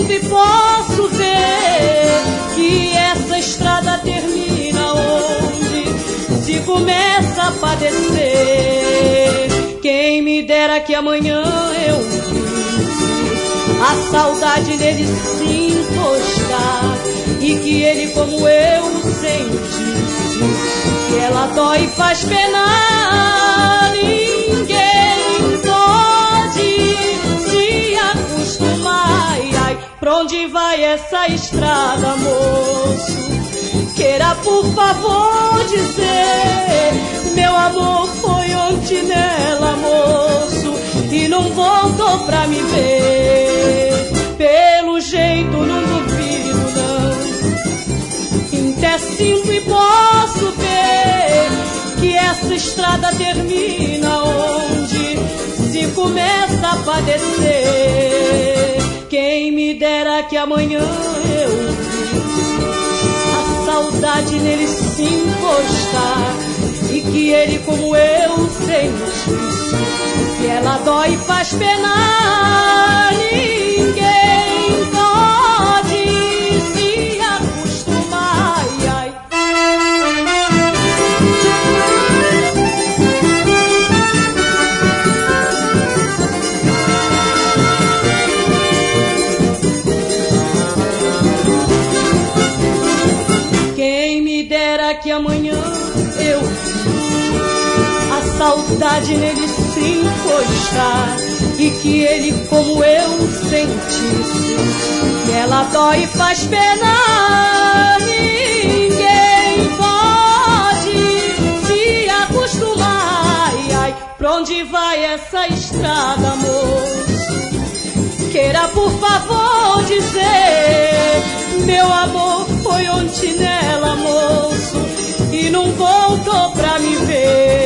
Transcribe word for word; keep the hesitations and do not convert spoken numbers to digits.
sinto e posso ver que essa estrada termina onde se começa a padecer. Quem me dera que amanhã eu visse a saudade nele se encostar e que ele como eu sentisse que ela dói e faz penar. Ninguém pode se acostumar. Ai, ai, pra onde vai essa estrada, moço? Queira por favor dizer, meu amor foi ontem nela, moço, e não voltou pra me ver. Pelo jeito não duvido não, até sinto e posso ver que essa estrada termina onde se começa a padecer. Quem me dera que amanhã eu visse a saudade nele se encostar e que ele como eu sentisse que ela dói e faz penar. Ninguém pode se acostumar. Ai, ai. Quem me dera que amanhã eu a saudade nele se encostar e que ele como eu sentisse que ela dói e faz penar. Ninguém pode se acostumar. Ai, ai, pra onde vai essa estrada, moço? Queira por favor dizer, meu amor foi ontem nela, moço, e não voltou pra me ver.